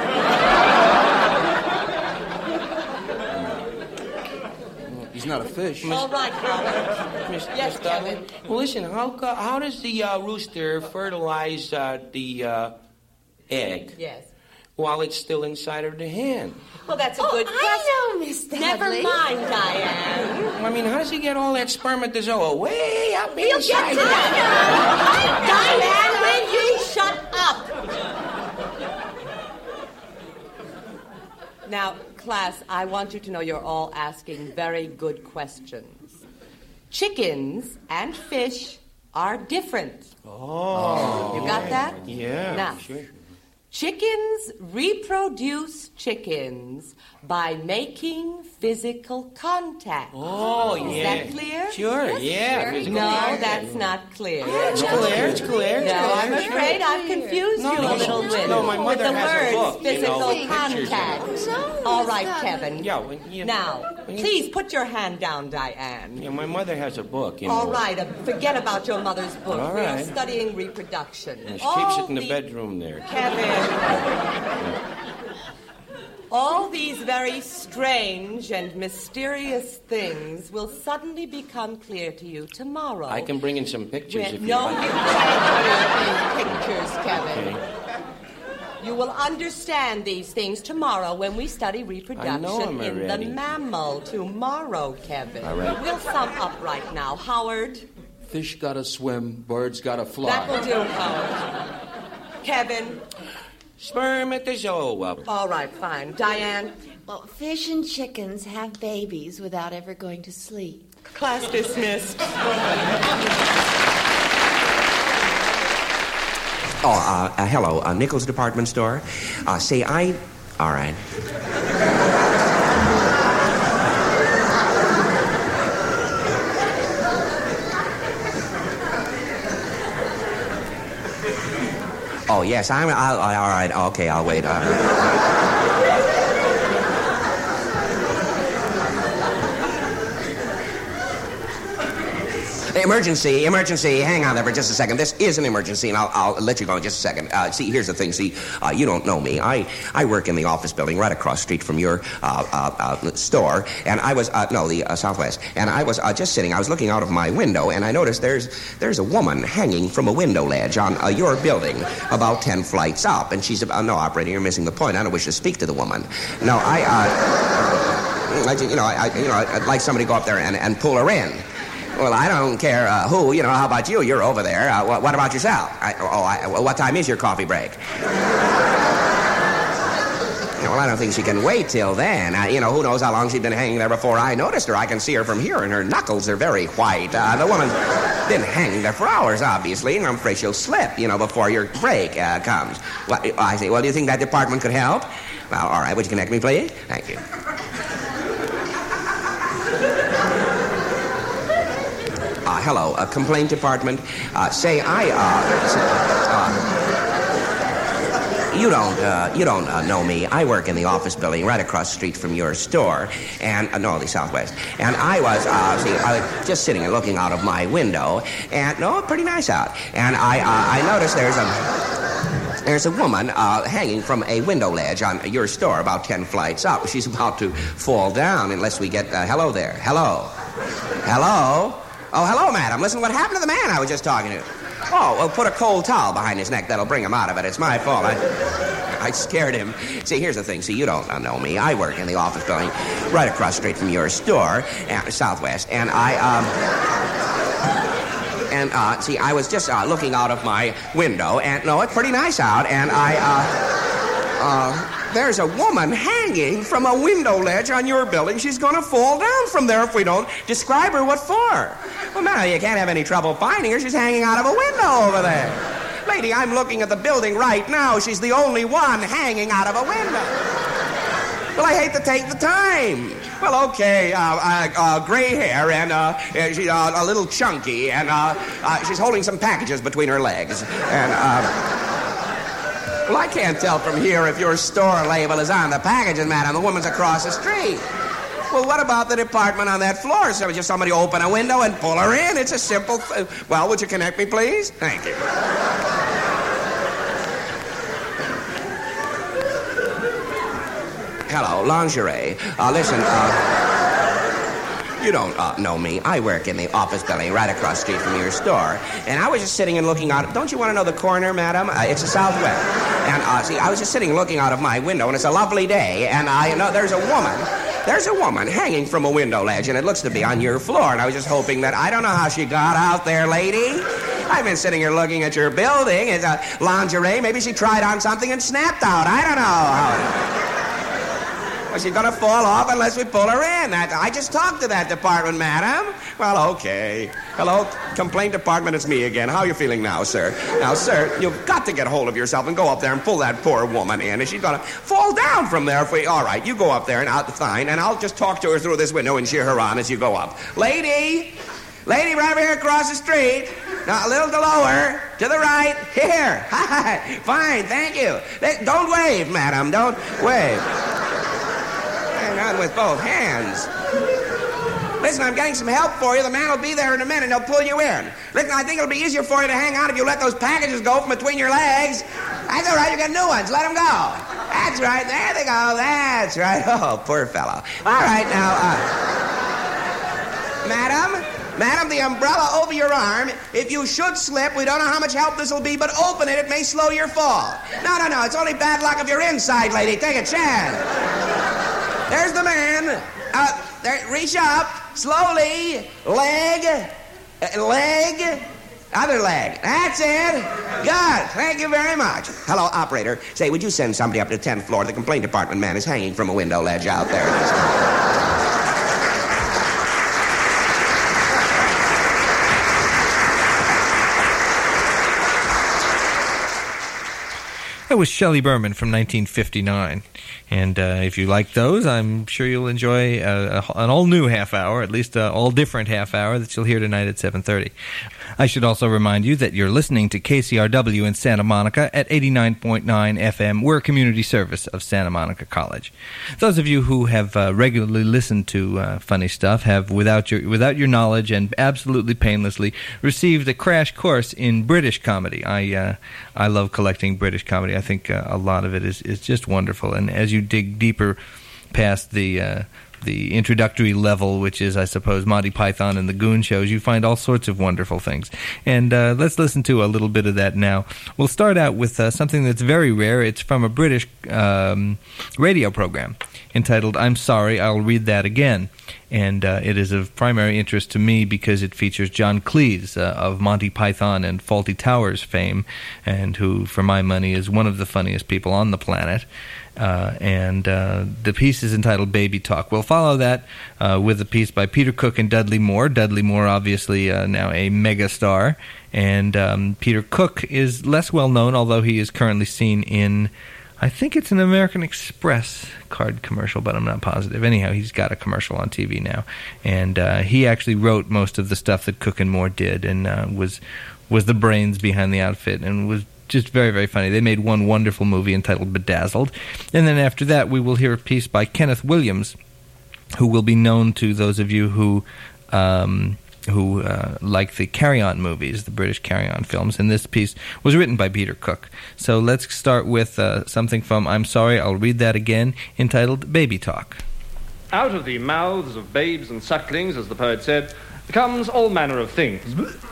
Speaker 8: He's not a fish.
Speaker 5: All right, Howard.
Speaker 6: Miss
Speaker 5: Yes,
Speaker 6: Dudley?
Speaker 5: Kevin.
Speaker 6: Well, listen, how does the rooster fertilize the egg
Speaker 5: Yes.
Speaker 6: while it's still inside of the hen?
Speaker 5: Well, that's a good question.
Speaker 7: I know, Miss Dudley.
Speaker 5: Never mind, Diane.
Speaker 6: I mean, how does he get all that spermatozoa way up
Speaker 5: We'll
Speaker 6: inside?
Speaker 5: get to that. Diane, will you shut up? Now, class, I want you to know you're all asking very good questions. Chickens and fish are different.
Speaker 6: Oh.
Speaker 5: You got that?
Speaker 6: Yeah,
Speaker 5: Now,
Speaker 6: sure.
Speaker 5: chickens reproduce chickens by making physical contact.
Speaker 6: Oh,
Speaker 5: Is
Speaker 6: yeah.
Speaker 5: that clear?
Speaker 6: Sure, yeah. physical
Speaker 5: No,
Speaker 6: contact.
Speaker 5: that's not clear.
Speaker 6: It's clear, it's clear.
Speaker 5: No, I'm afraid I've confused you a little bit
Speaker 6: No, my mother
Speaker 5: with the
Speaker 6: has a
Speaker 5: words
Speaker 6: book,
Speaker 5: physical
Speaker 6: with pictures in
Speaker 5: contact.
Speaker 6: it.
Speaker 5: All right, Kevin.
Speaker 6: Yeah,
Speaker 5: Now, please put your hand down, Diane.
Speaker 6: Yeah, my mother has a book,
Speaker 5: All right, forget about your mother's book.
Speaker 6: All
Speaker 5: We are
Speaker 6: right.
Speaker 5: studying reproduction.
Speaker 6: And she
Speaker 5: All
Speaker 6: keeps it in the bedroom there.
Speaker 5: Kevin. All these very strange and mysterious things will suddenly become clear to you tomorrow.
Speaker 6: I can bring in some pictures if you
Speaker 5: No,
Speaker 6: like.
Speaker 5: you can't bring in pictures, Kevin.
Speaker 6: Okay.
Speaker 5: You will understand these things tomorrow when we study reproduction
Speaker 6: I'm
Speaker 5: in
Speaker 6: ready.
Speaker 5: the mammal. Tomorrow, Kevin.
Speaker 6: All right.
Speaker 5: We'll sum up right now. Howard,
Speaker 8: Fish gotta swim, birds gotta fly.
Speaker 5: that will do, Howard. Kevin,
Speaker 6: Spermatozoa.
Speaker 5: all right, fine. Diane,
Speaker 7: Well, fish and chickens have babies without ever going to sleep.
Speaker 5: class dismissed.
Speaker 9: Hello, Nichols Department Store. All right. Oh, yes, all right, okay, I'll wait. Emergency. Hang on there for just a second. This is an emergency, and I'll let you go in just a second. See, here's the thing. See, you don't know me. I work in the office building right across the street from your store, and I was the Southwest, and I was just sitting. I was looking out of my window, and I noticed there's a woman hanging from a window ledge on your building, about 10 flights up, and she's no, operator, you're missing the point. I don't wish to speak to the woman. No, I'd like somebody to go up there and pull her in. Well, I don't care who, how about you? You're over there. What about yourself? What time is your coffee break? Well, I don't think she can wait till then. Who knows how long she's been hanging there before I noticed her. I can see her from here, and her knuckles are very white. The woman's been hanging there for hours, obviously, and I'm afraid she'll slip, before your break comes. Well, I say, well, do you think that department could help? Well, all right, would you connect me, please? Thank you. Hello, complaint department. You don't know me. I work in the office building right across the street from your store, and the Southwest. And I was just sitting and looking out of my window, and pretty nice out. And I noticed there's a woman hanging from a window ledge on your store about 10 flights up. She's about to fall down unless we get hello there. Hello. Oh, hello, madam. Listen, what happened to the man I was just talking to? Oh, well, put a cold towel behind his neck. That'll bring him out of it. It's my fault. I scared him. See, here's the thing. See, you don't know me. I work in the office building right across the street from your store, Southwest. And see, I was just looking out of my window, and it's pretty nice out, and there's a woman hanging from a window ledge on your building. She's going to fall down from there if we don't describe her. What for? Well, now you can't have any trouble finding her. She's hanging out of a window over there. Lady, I'm looking at the building right now. She's the only one hanging out of a window. Well, I hate to take the time. Well, okay, gray hair, and she's a little chunky, and she's holding some packages between her legs. And, well, I can't tell from here if your store label is on the packages, madam. The woman's across the street. Well, what about the department on that floor? So just somebody open a window and pull her in. It's a simple... Well, would you connect me, please? Thank you. Hello, lingerie. Listen, you don't know me. I work in the office building right across the street from your store. And I was just sitting and looking out. Don't you want to know the corner, madam? It's the Southwest. And, see, I was just sitting looking out of my window, and it's a lovely day. And I know there's a woman hanging from a window ledge, and it looks to be on your floor. And I was just hoping that... I don't know how she got out there, lady. I've been sitting here looking at your building. It's a lingerie. Maybe she tried on something and snapped out. I don't know. Well, she's going to fall off unless we pull her in. I just talked to that department, madam. Well, okay. Hello, complaint department, it's me again. How are you feeling now, sir? Now, sir, you've got to get a hold of yourself and go up there and pull that poor woman in. And she's going to fall down from there if we... All right, you go up there, and I'll just talk to her through this window and cheer her on as you go up. Lady, right over here across the street. Now, a little to lower, to the right. Here. Hi. Fine, thank you. Don't wave, madam. Don't wave. Hang on with both hands. Listen, I'm getting some help for you. The man will be there in a minute, and he'll pull you in. Listen, I think it'll be easier for you to hang on if you let those packages go from between your legs. That's all right, you got new ones. Let them go. That's right, there they go. That's right. Oh, poor fellow. All right, now, Madam, the umbrella over your arm. If you should slip, we don't know how much help this will be, but open it. It may slow your fall. No. It's only bad luck if you're inside, lady. Take a chance. There's the man. There, reach up. Slowly. Leg. Other leg. That's it. Good. Thank you very much. Hello, operator. Say, would you send somebody up to the 10th floor? The complaint department man is hanging from a window ledge out there.
Speaker 1: That was Shelley Berman from 1959. And if you like those, I'm sure you'll enjoy an all-new half hour, at least an all-different half hour that you'll hear tonight at 7:30. I should also remind you that you're listening to KCRW in Santa Monica at 89.9 FM. We're a community service of Santa Monica College. Those of you who have regularly listened to Funny Stuff have, without your knowledge and absolutely painlessly, received a crash course in British comedy. I love collecting British comedy. I think a lot of it is just wonderful. And as you dig deeper past the introductory level, which is, I suppose, Monty Python and the Goon shows, you find all sorts of wonderful things. And let's listen to a little bit of that now. We'll start out with something that's very rare. It's from a British radio program entitled I'm Sorry, I'll Read That Again. And it is of primary interest to me because it features John Cleese of Monty Python and Fawlty Towers fame, and who, for my money, is one of the funniest people on the planet. And the piece is entitled Baby Talk. We'll follow that with a piece by Peter Cook and Dudley Moore. Dudley Moore, obviously, now a megastar. And Peter Cook is less well known, although he is currently seen in, I think it's an American Express card commercial, but I'm not positive. Anyhow, he's got a commercial on TV now. And he actually wrote most of the stuff that Cook and Moore did, and was the brains behind the outfit, and was just very, very funny. They made one wonderful movie entitled Bedazzled. And then after that, we will hear a piece by Kenneth Williams, who will be known to those of you who like the Carry On movies, the British Carry On films. And this piece was written by Peter Cook. So let's start with something from I'm Sorry, I'll Read That Again, entitled Baby Talk.
Speaker 10: Out of the mouths of babes and sucklings, as the poet said, comes all manner of things.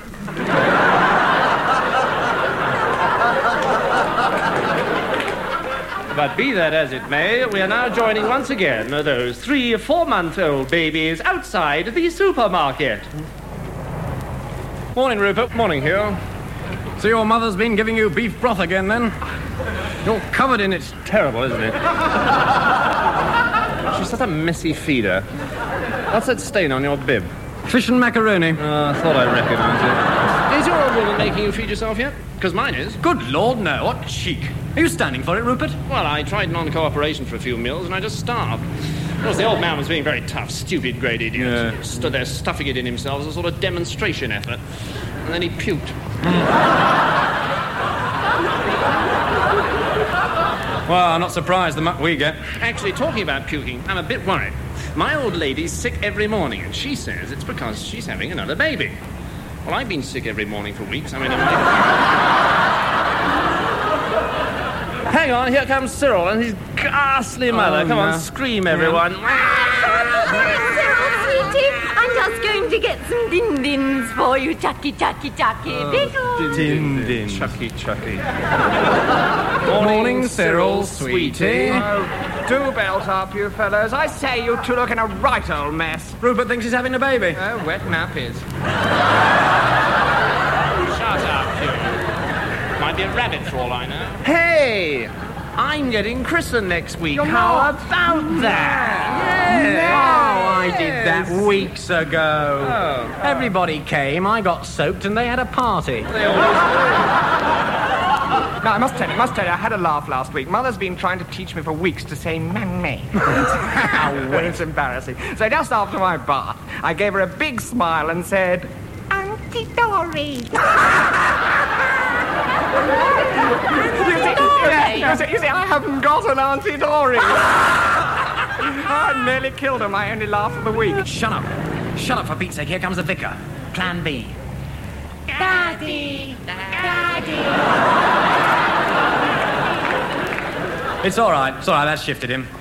Speaker 10: But be that as it may, we are now joining once again those 3 4-month-old babies outside the supermarket. Morning, Rupert. Morning, Hugh. So your mother's been giving you beef broth again, then? You're covered in it. It's terrible, isn't it? She's such a messy feeder. What's that stain on your bib? Fish and macaroni. I thought I recognised it. Is your old woman making you feed yourself yet? Because mine is. Good Lord, no. What cheek. Are you standing for it, Rupert? Well, I tried non-cooperation for a few meals and I just starved. Of course, the old man was being very tough, stupid, great idiot. Yeah. Stood there stuffing it in himself as a sort of demonstration effort. And then he puked. Well, I'm not surprised, the muck we get. Actually, talking about puking, I'm a bit worried. My old lady's sick every morning, and she says it's because she's having another baby. Well, I've been sick every morning for weeks. I mean, Hang on, here comes Cyril and his ghastly mother. Come on, scream, everyone.
Speaker 11: Cyril, sweetie, I'm just going to get some din-dins for you. Chucky, chucky, chucky.
Speaker 10: Din-din. Chucky, chucky. Morning, Cyril, sweetie.
Speaker 12: Do belt up, you fellows. I say, you two look in a right old mess.
Speaker 10: Rupert thinks he's having a baby.
Speaker 12: Oh, wet nappies.
Speaker 10: Shut up, Hugh. Might be a rabbit for all I know. Hey! I'm getting christened next week. How about that?
Speaker 12: Yes. Oh, I did that weeks ago.
Speaker 10: Oh.
Speaker 12: Everybody came, I got soaked, and they had a party.
Speaker 10: They always
Speaker 12: No, I must tell you, I had a laugh last week. Mother's been trying to teach me for weeks to say mammy. It's embarrassing. So just after my bath, I gave her a big smile and said, Auntie Dory. You see, I haven't got an Auntie Dory. I nearly killed her, my only laugh of the week.
Speaker 13: Shut up. Shut up, for Pete's sake. Here comes the vicar. Plan B.
Speaker 11: Daddy, Daddy.
Speaker 13: It's all right. That shifted him.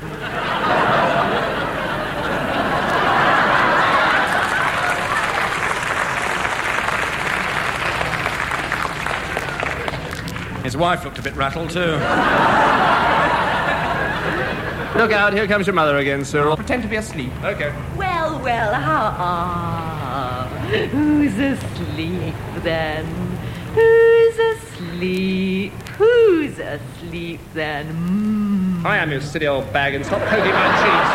Speaker 13: His wife looked a bit rattled, too.
Speaker 10: Look out, here comes your mother again, Cyril.
Speaker 12: Pretend to be asleep.
Speaker 10: Okay.
Speaker 11: Well, how are? Who's asleep, then? Who's asleep? Who's asleep, then?
Speaker 10: I am, you silly old bag, and stop poking my cheeks.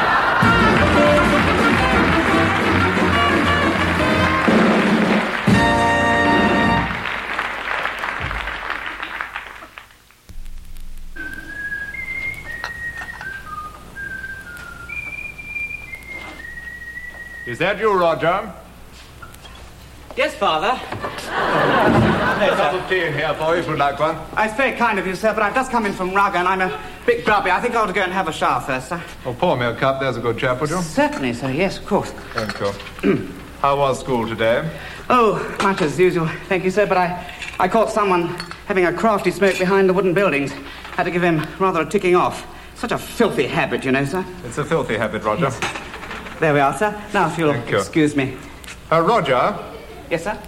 Speaker 14: Is that you, Roger?
Speaker 12: Yes, Father.
Speaker 14: A cup of tea in here for you, if you'd like one.
Speaker 12: It's very kind of you, sir, but I've just come in from Rugger and I'm a bit grubby. I think I ought to go and have a shower first, sir.
Speaker 14: Oh, pour me a cup, there's a good chap, would you?
Speaker 12: Certainly, sir, yes, of course.
Speaker 14: Thank you. How was school today?
Speaker 12: Oh, much as usual, thank you, sir, but I caught someone having a crafty smoke behind the wooden buildings. Had to give him rather a ticking off. Such a filthy habit, you know, sir.
Speaker 14: It's a filthy habit, Roger.
Speaker 12: Yes. There we are, sir. Now, if you'll excuse me.
Speaker 14: Roger?
Speaker 12: Yes, sir?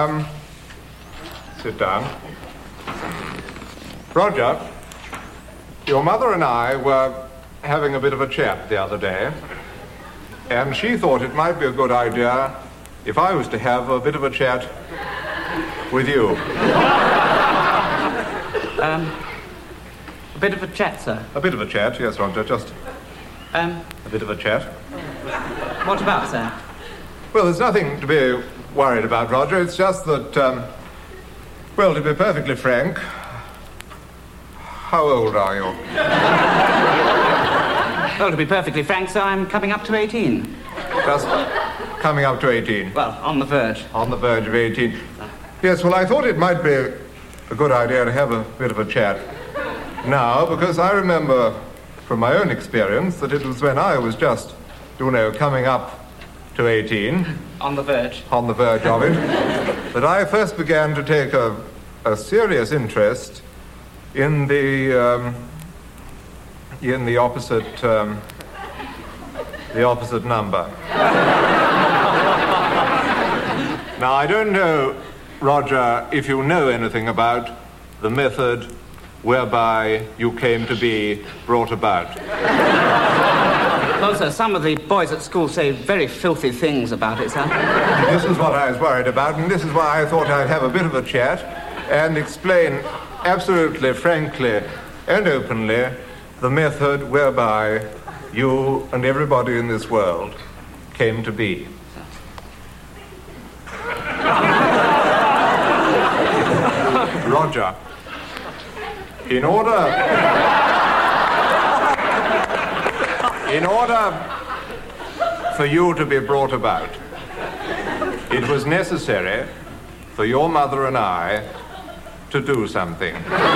Speaker 14: Sit down. Roger, your mother and I were having a bit of a chat the other day, and she thought it might be a good idea if I was to have a bit of a chat with you.
Speaker 12: A bit of a chat, sir?
Speaker 14: A bit of a chat, yes, Roger, just... a bit of a chat.
Speaker 12: What about, sir?
Speaker 14: Well, there's nothing to be worried about, Roger. It's just that, well, to be perfectly frank, how old are you?
Speaker 12: Well, to be perfectly frank, sir, I'm coming up to 18.
Speaker 14: Just coming up to 18?
Speaker 12: Well, on the verge.
Speaker 14: On the verge of 18. Yes, well, I thought it might be a good idea to have a bit of a chat now, because I remember from my own experience that it was when I was just, you know, coming up to 18.
Speaker 12: On the verge.
Speaker 14: On the verge of it. That I first began to take a serious interest in the opposite number. Now, I don't know, Roger, if you know anything about the method whereby you came to be brought about.
Speaker 12: Well, sir, some of the boys at school say very filthy things about it, sir.
Speaker 14: This is what I was worried about, and this is why I thought I'd have a bit of a chat and explain absolutely, frankly, and openly the method whereby you and everybody in this world came to be. Roger, in order for you to be brought about, it was necessary for your mother and I to do something.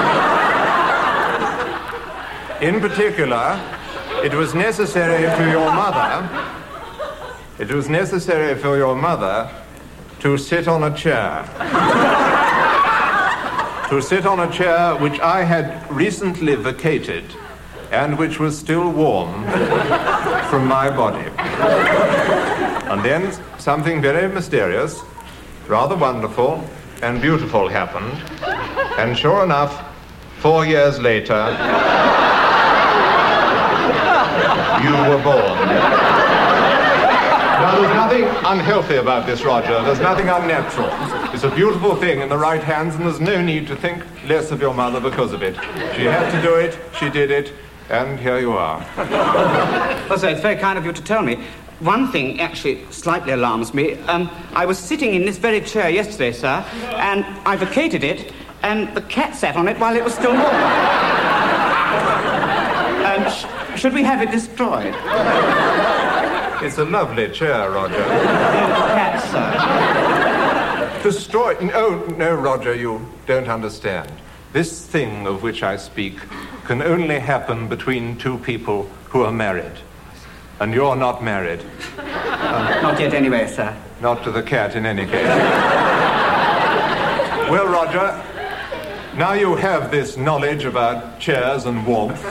Speaker 14: In particular, it was necessary for your mother to sit on a chair. To sit on a chair which I had recently vacated and which was still warm from my body. And then something very mysterious, rather wonderful and beautiful happened. And sure enough, 4 years later, you were born. Now, there's nothing unhealthy about this, Roger. There's nothing unnatural. It's a beautiful thing in the right hands, and there's no need to think less of your mother because of it. She had to do it, she did it, and here you are.
Speaker 12: Well, sir, it's very kind of you to tell me. One thing actually slightly alarms me. I was sitting in this very chair yesterday, sir, and I vacated it, and the cat sat on it while it was still warm. Should we have it destroyed?
Speaker 14: It's a lovely chair, Roger.
Speaker 12: Cat, sir.
Speaker 14: Destroyed? No, Roger, you don't understand. This thing of which I speak can only happen between two people who are married. And you're not married.
Speaker 12: Not yet anyway, sir.
Speaker 14: Not to the cat, in any case. Well, Roger, now you have this knowledge about chairs and warmth.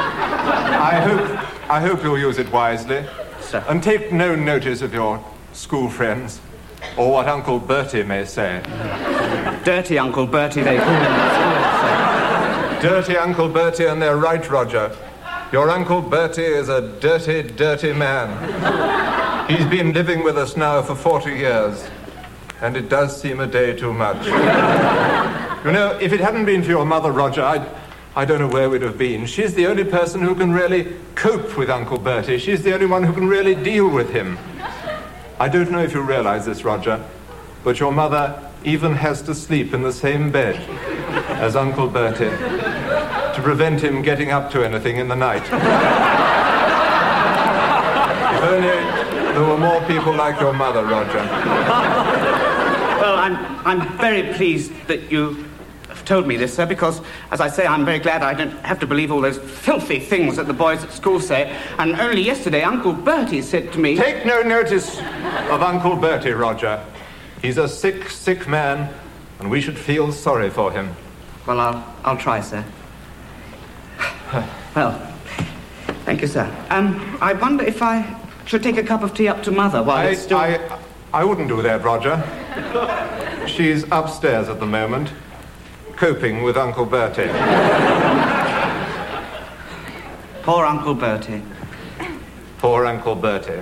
Speaker 14: I hope you'll use it wisely.
Speaker 12: Sir.
Speaker 14: And take no notice of your school friends, or what Uncle Bertie may say.
Speaker 12: Dirty Uncle Bertie, they call him.
Speaker 14: Dirty Uncle Bertie, and they're right, Roger. Your Uncle Bertie is a dirty, dirty man. He's been living with us now for 40 years, and it does seem a day too much. You know, if it hadn't been for your mother, Roger, I don't know where we'd have been. She's the only person who can really cope with Uncle Bertie. She's the only one who can really deal with him. I don't know if you realize this, Roger, but your mother even has to sleep in the same bed as Uncle Bertie to prevent him getting up to anything in the night. there were more people like your mother, Roger.
Speaker 15: Well, I'm very pleased that you have told me this, sir, because, as I say, I'm very glad I don't have to believe all those filthy things that the boys at school say. And only yesterday, Uncle Bertie said to me...
Speaker 14: Take no notice of Uncle Bertie, Roger. He's a sick, sick man, and we should feel sorry for him.
Speaker 15: Well, I'll try, sir. Well, thank you, sir. I wonder if I should take a cup of tea up to Mother while it's still...
Speaker 14: I wouldn't do that, Roger. She's upstairs at the moment, coping with Uncle Bertie.
Speaker 15: Poor Uncle Bertie.
Speaker 14: Poor Uncle Bertie.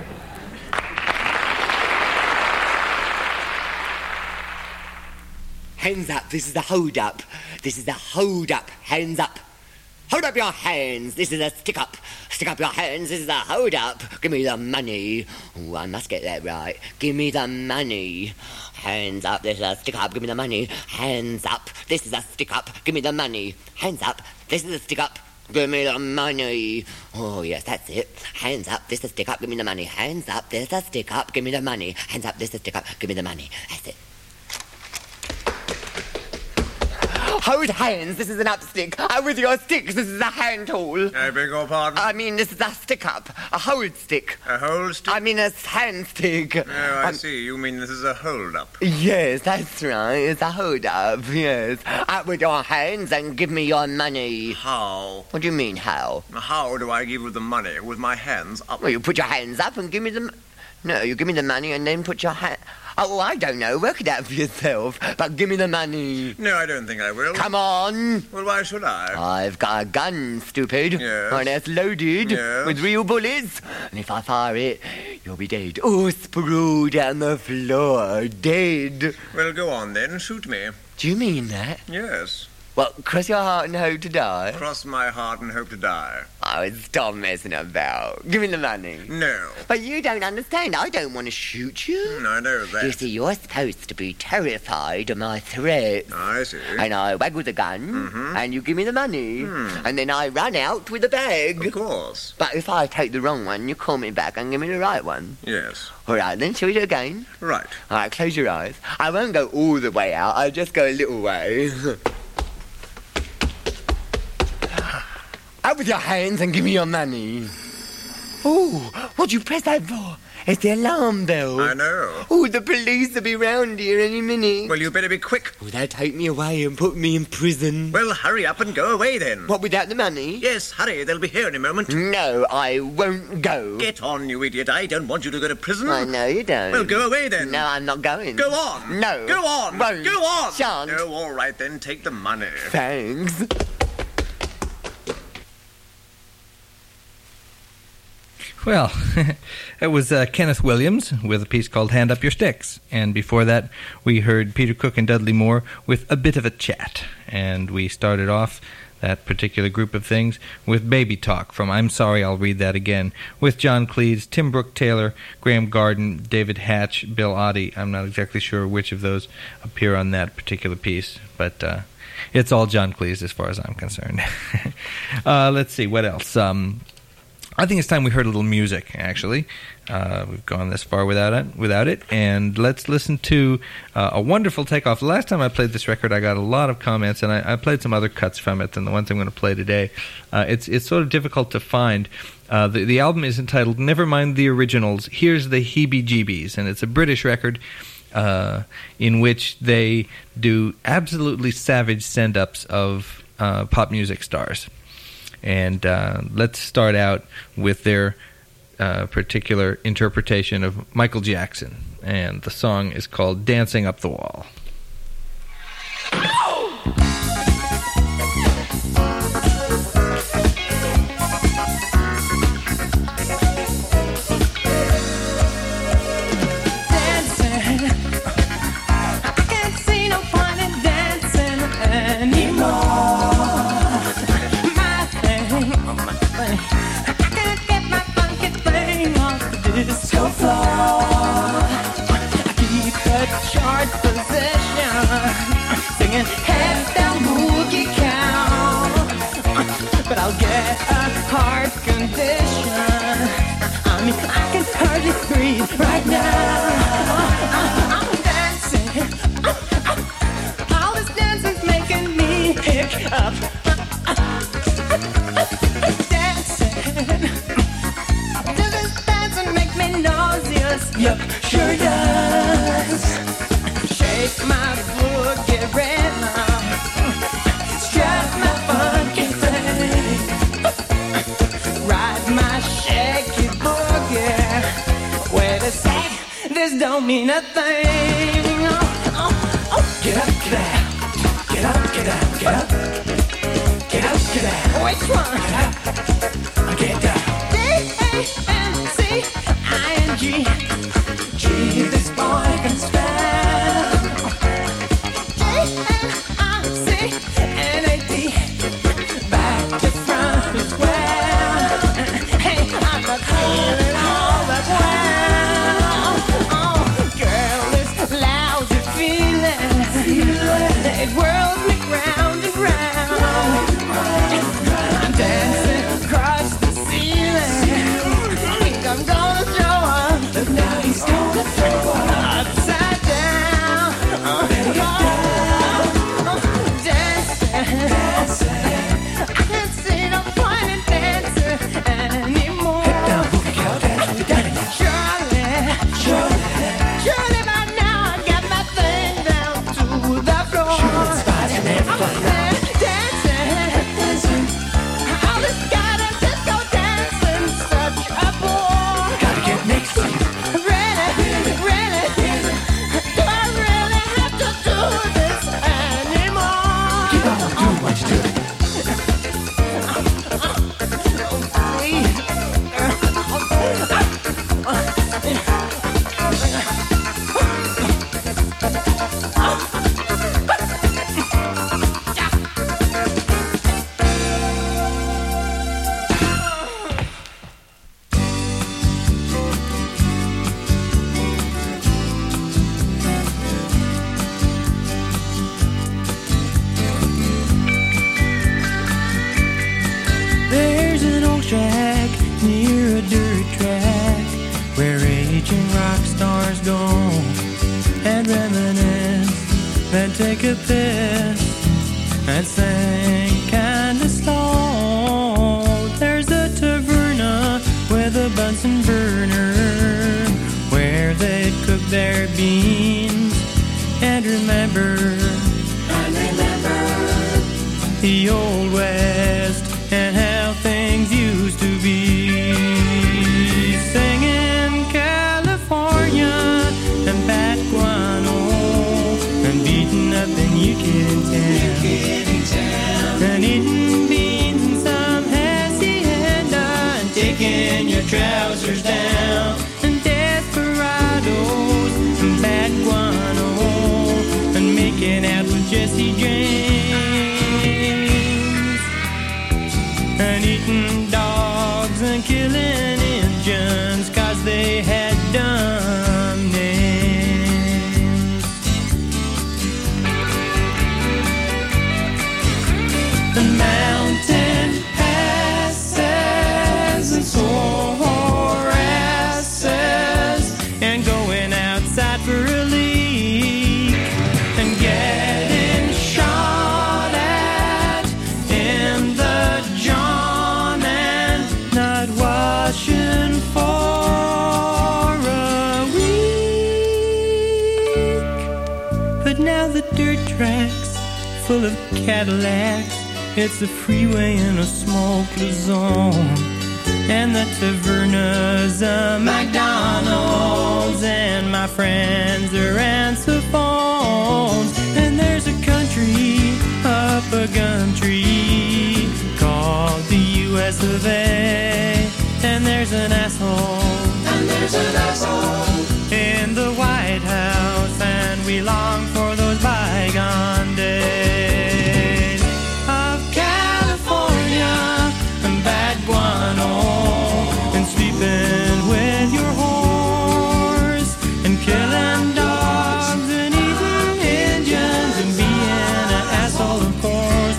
Speaker 16: Hands up, this is a hold-up. This is a hold-up. Hands up. Hold up your hands. This is a stick-up. Stick up your hands. This is a hold-up. Give me the money. Oh, I must get that right. Give me the money. Hands up. This is a stick-up. Give me the money. Hands up. This is a stick-up. Give me the money. Hands up. This is a stick-up. Give me the money. Oh, yes, that's it. Hands up. This is a stick-up. Give me the money. Hands up. This is a stick-up. Give me the money. Hands up. This is a stick-up. Give me the money. That's it. Hold hands, this is an upstick. With your sticks, this is a hand tool.
Speaker 17: I beg your pardon?
Speaker 16: I mean, this is a stick-up. A hold stick.
Speaker 17: A hold stick?
Speaker 16: I mean, a hand stick.
Speaker 17: Oh, I see. You mean this is a hold-up?
Speaker 16: Yes, that's right. It's a hold-up, yes. Out with your hands and give me your money.
Speaker 17: How?
Speaker 16: What do you mean, how?
Speaker 17: How do I give you the money? With my hands up?
Speaker 16: Well, you put your hands up and give me the... No, you give me the money and then put your hand... Oh, I don't know. Work it out for yourself. But give me the money.
Speaker 17: No, I don't think I will.
Speaker 16: Come on.
Speaker 17: Well, why should I?
Speaker 16: I've got a gun, stupid.
Speaker 17: Yes.
Speaker 16: And it's loaded.
Speaker 17: Yes.
Speaker 16: With real bullets. And if I fire it, you'll be dead. Oh, sprawl down the floor. Dead.
Speaker 17: Well, go on then. Shoot me.
Speaker 16: Do you mean that?
Speaker 17: Yes.
Speaker 16: Well, cross your heart and hope to die.
Speaker 17: Cross my heart and hope to die.
Speaker 16: Oh, stop messing about. Give me the money.
Speaker 17: No.
Speaker 16: But you don't understand. I don't want to shoot you.
Speaker 17: I know that.
Speaker 16: You see, you're supposed to be terrified of my threats.
Speaker 17: I see.
Speaker 16: And I waggle the gun, and you give me the money. And then I run out with the bag.
Speaker 17: Of course.
Speaker 16: But if I take the wrong one, you call me back and give me the right one.
Speaker 17: Yes.
Speaker 16: All right, then, shall we do it again?
Speaker 17: Right.
Speaker 16: All right, close your eyes. I won't go all the way out. I'll just go a little way. Out with your hands and give me your money. Ooh, what'd you press that for? It's the alarm bell.
Speaker 17: I know.
Speaker 16: Ooh, the police will be round here any minute.
Speaker 17: Well, you better be quick.
Speaker 16: Will they take me away and put me in prison?
Speaker 17: Well, hurry up and go away then.
Speaker 16: What, without the money?
Speaker 17: Yes, hurry. They'll be here in a moment.
Speaker 16: No, I won't go.
Speaker 17: Get on, you idiot. I don't want you to go to prison.
Speaker 16: I know you don't.
Speaker 17: Well, go away then.
Speaker 16: No, I'm not going.
Speaker 17: Go on.
Speaker 16: No.
Speaker 17: Go on.
Speaker 16: Won't.
Speaker 17: Go on.
Speaker 16: Shan't.
Speaker 17: No, all right then. Take the money.
Speaker 16: Thanks.
Speaker 1: Well, it was Kenneth Williams with a piece called Hand Up Your Sticks. And before that, we heard Peter Cook and Dudley Moore with A Bit of a Chat. And we started off that particular group of things with Baby Talk from I'm Sorry, I'll Read That Again, with John Cleese, Tim Brooke Taylor, Graham Garden, David Hatch, Bill Oddie. I'm not exactly sure which of those appear on that particular piece, but it's all John Cleese as far as I'm concerned. Let's see, what else? I think it's time we heard a little music, actually. We've gone this far without it, and let's listen to a wonderful takeoff. The last time I played this record, I got a lot of comments, and I played some other cuts from it than the ones I'm going to play today. It's sort of difficult to find. The album is entitled Never Mind the Originals, Here's the Heebie-Jeebies, and it's a British record in which they do absolutely savage send-ups of pop music stars. And let's start out with their particular interpretation of Michael Jackson. And the song is called Dancing Up the Wall.
Speaker 18: Disco floor, I keep a chart position, singing head down boogie count, but I'll get a heart condition me. I can hardly breathe right now. I'm dancing. All this dancing's making me hick up. Dancing. Does this dancing make me nauseous? Yep, sure does. Shake my boogie rhythm. Strut my funky thing. Ride my shaky boogie. Wait a sec, this don't mean a thing. Get up, get out. Get up, get out, get up. Get up, get out. Which one? Get up, get down. D-A-N-C-I-N-G. Gee, this boy can spell. G-N-I-C-N-A-D. Back to front as well. Hey, I'm a feeling all that well. Oh, girl, this lousy feeling, it whirls me round and round. I'm dancing across the ceiling. Think I'm gonna throw up, but now he's gonna throw up upside down. Dancing. I can't see no point in dancing anymore. Head down, boogie cow, dance. Surely by now I got my thing down to the floor. Shooting spots and everything. Dancing. All this gotta disco dancing, such a bore. Gotta get next to you. Really. Do I really have to do this anymore? Keep on doing what you do. There's an old shack near a dirt track where aging rock stars go and reminisce, then take a piss and sing kinda slow. There's a taverna with a Bunsen burner where they'd cook their beans and remember the old West and how things used to be. Singing California and Bat Guano and beating up in Yucatan and eating beans and some hacienda and taking your trousers down and desperados and Bat Guano and making out with Jesse James. And eating dogs and killing Indians 'cause they had dumb names. The mountain passes and sore harasses and going outside for a leak and getting shot at in the John and not washing for a week. But now the dirt track's full of Cadillacs. It's a freeway in a smokeless zone. And the taverna's a McDonald's. And my friends are answer phones. And there's a country up a gum tree called the US of A. And there's an asshole. In the White House. And we long for those bygone days of California and Bad Guano and sleeping with your horse and killing dogs and eating Indians and being an asshole, of course.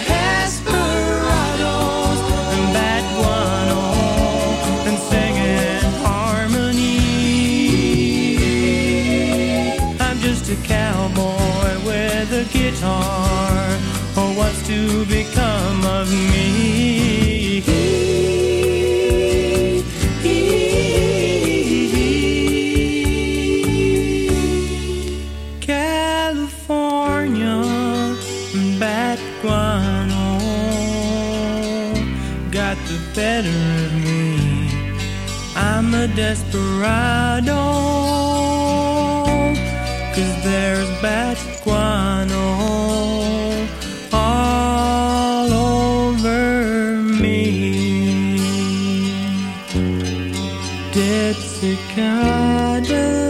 Speaker 18: Desperados and Bad Guano and singing got the better of me. I'm a desperado, 'cause there's bad guano all over me. Dead cicada.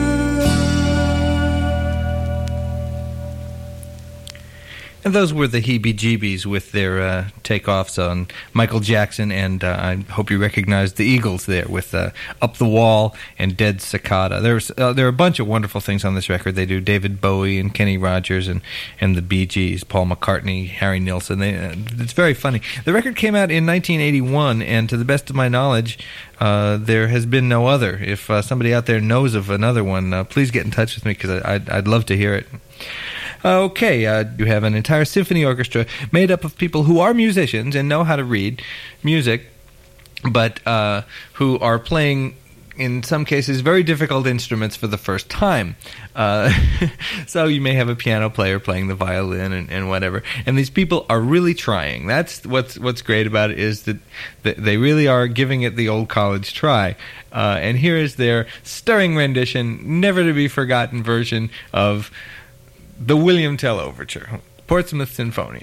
Speaker 1: And those were the Heebie-Jeebies with their takeoffs on Michael Jackson, and I hope you recognize the Eagles there with Up the Wall and Dead Cicada. There are a bunch of wonderful things on this record. They do David Bowie and Kenny Rogers and the Bee Gees, Paul McCartney, Harry Nilsson. It's very funny. The record came out in 1981, and to the best of my knowledge, there has been no other. If somebody out there knows of another one, please get in touch with me, because I'd love to hear it. Okay, you have an entire symphony orchestra made up of people who are musicians and know how to read music, but who are playing, in some cases, very difficult instruments for the first time. So you may have a piano player playing the violin and whatever, and these people are really trying. That's what's great about it, is that they really are giving it the old college try. And here is their stirring rendition, never to be forgotten version of the William Tell Overture, Portsmouth Sinfonia.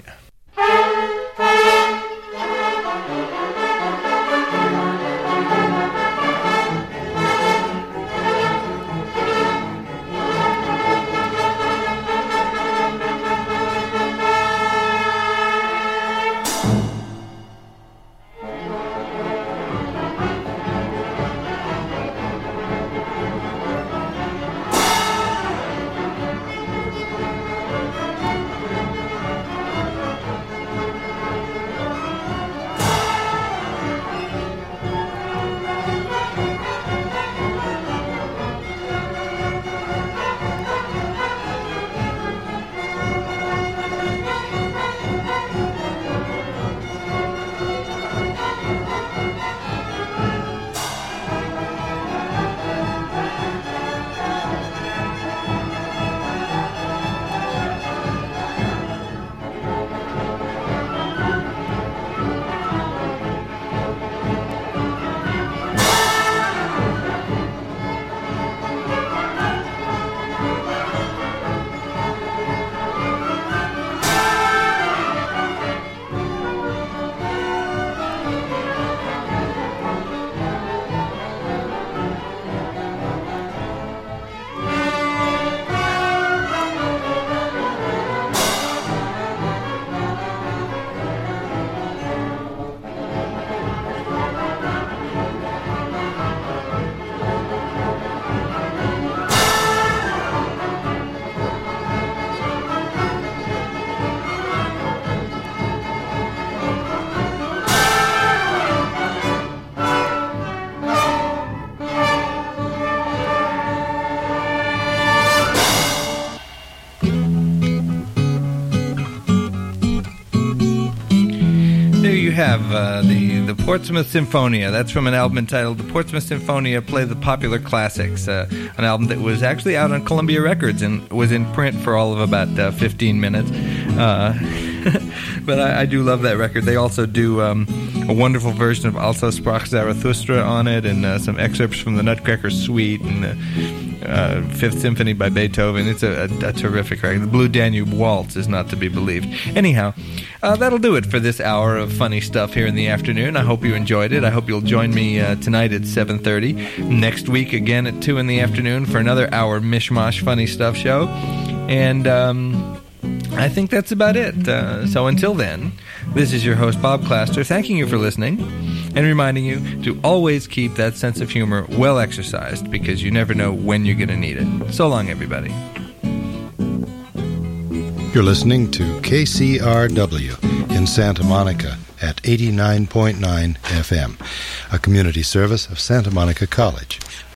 Speaker 1: Have the Portsmouth Sinfonia. That's from an album entitled The Portsmouth Sinfonia Play the Popular Classics, an album that was actually out on Columbia Records and was in print for all of about 15 minutes. But I do love that record. They also do a wonderful version of Also Sprach Zarathustra on it, and some excerpts from the Nutcracker Suite and the Fifth Symphony by Beethoven. It's a terrific record. The Blue Danube Waltz is not to be believed. Anyhow, that'll do it for this hour of funny stuff here in the afternoon. I hope you enjoyed it. I hope you'll join me tonight at 7:30. Next week again at 2 in the afternoon for another hour mishmash funny stuff show. And I think that's about it. So until then, this is your host, Bob Claster, thanking you for listening and reminding you to always keep that sense of humor well exercised, because you never know when you're going to need it. So long, everybody.
Speaker 19: You're listening to KCRW in Santa Monica at 89.9 FM, a community service of Santa Monica College.